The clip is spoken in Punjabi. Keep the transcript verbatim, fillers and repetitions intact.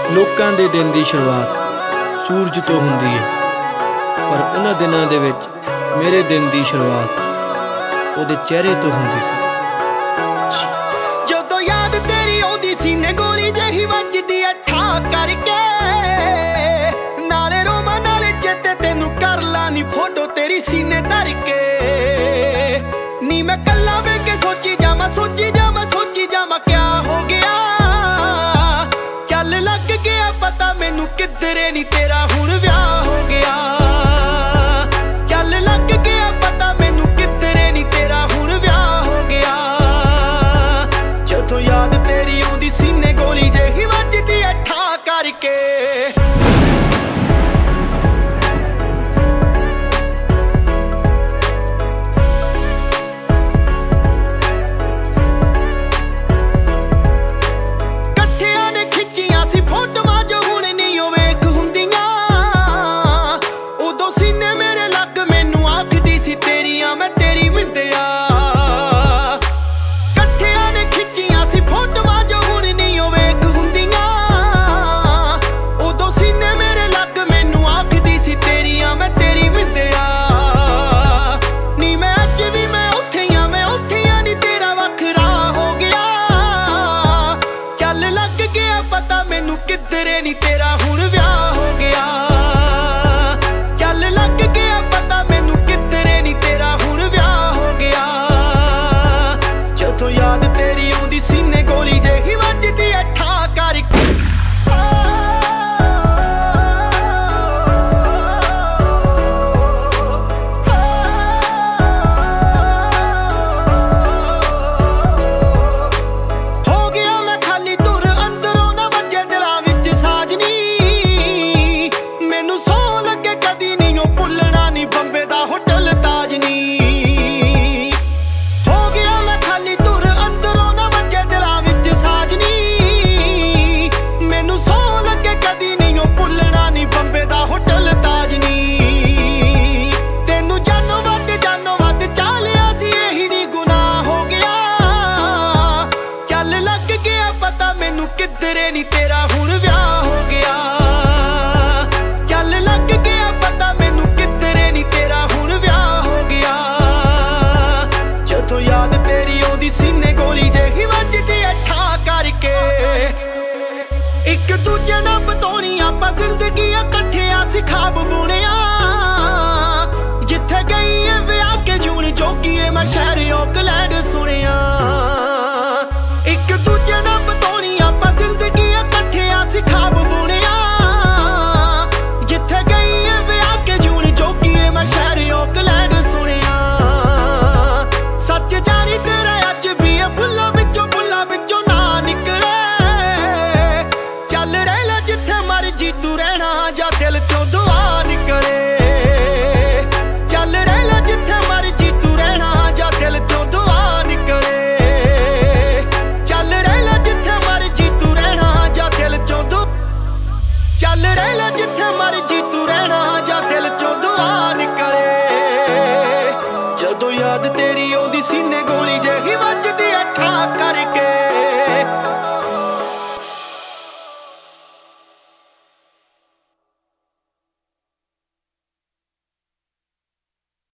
ਲੋਕਾਂ ਦੇ ਦਿਨ ਦੀ ਸ਼ੁਰੂਆਤ ਸੂਰਜ ਤੋਂ ਹੁੰਦੀ ਹੈ, ਪਰ ਉਹਨਾਂ ਦਿਨਾਂ ਦੇ ਵਿੱਚ ਮੇਰੇ ਦਿਨ ਦੀ ਸ਼ੁਰੂਆਤ ਉਹਦੇ ਚਿਹਰੇ ਤੋਂ ਹੁੰਦੀ ਸੀ। ਜਦੋਂ ਯਾਦ ਤੇਰੀ ਆਉਂਦੀ ਸੀਨੇ ਗੋਲੀ ਜਿਹੀ ਵੱਜਦੀ ਐ ਠਾ ਕਰਕੇ, ਨਾਲੇ ਰੋਵਾਂ ਨਾਲੇ ਚੇਤੇ ਤੈਨੂੰ ਕਰ ਲਾ ਨੀ ਫੋਟੋ ਤੇਰੀ ਸੀਨੇ ਧਰ ਕੇ। ਨੀ ਮੈਂ ਕੱਲਾ ਵੇ ਕੇ ਸੋਚੀ ਜਾਵਾਂ ਸੋਚੀ ਜਾਵਾਂ ਸੋਚੀ ਜਾਵਾਂ ਕਿਆ ਹੋ ਗਿਆ। ਚੱਲ ਲੱਗ ਗਿਆ ਪਤਾ ਮੈਨੂੰ ਕਿੱਧਰੇ ਨੀ ਤੇਰਾ ਹੁਣ